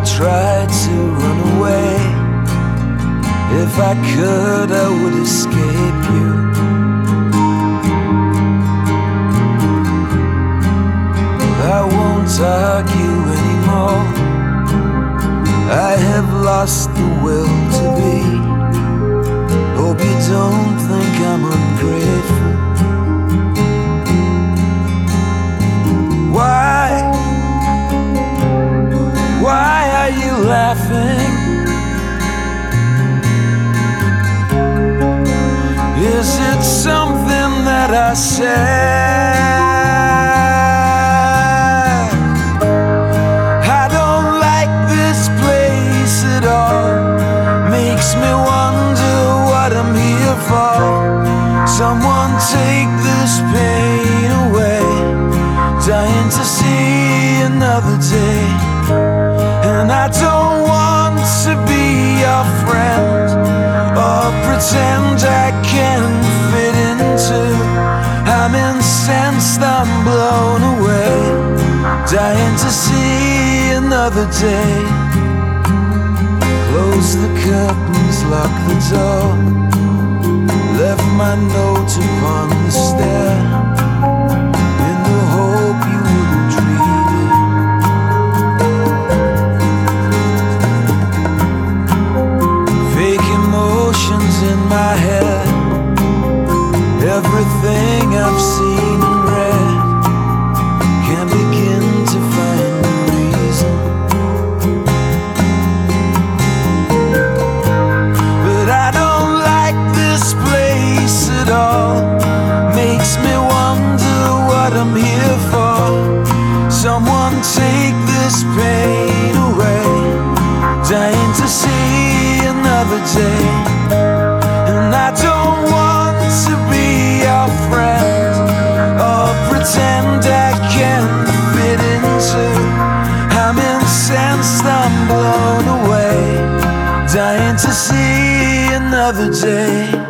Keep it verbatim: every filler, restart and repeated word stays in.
tried to run away. If I could, I would escape you. I won't argue anymore. I have lost the will to be. Hope you don't think I'm ungrateful. Why? Why are you laughing? Is it something that I said? I don't like this place at all. Makes me wonder what I'm here for. Someone take this pain away. Dying to see another day. And I don't want to be your friend or pretend I can fit into. I'm incensed, I'm blown away. Dying to see another day. Close the curtains, lock the door. Left my note upon the stair, in the hope you wouldn't read it. Fake emotions in my head. Everything I've seen and read. Can't begin to find a reason. But I don't like this place at all. Makes me wonder what I'm here for. Someone take this pain away. Dying to see another day. And I don't want to be your friend or pretend I can fit into. I'm incensed, I'm blown away. Dying to see another day.